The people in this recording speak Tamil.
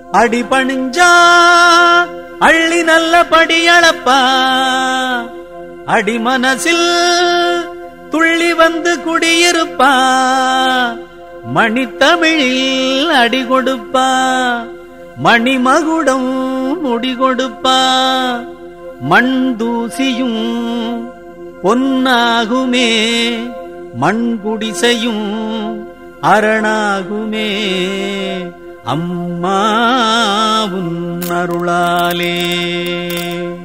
அடி பணிஞ்சா அள்ளி நல்ல படியளப்பா, அடி மனசில் துள்ளி வந்து குடியிருப்பா, மணித்தமிழில் அடி கொடுப்பா, மணிமகுடம் முடி கொடுப்பா, மண் தூசியும் பொன்னாகுமே, மண்குடிசையும் அரணாகுமே, அம்மா உன் அருளாலே.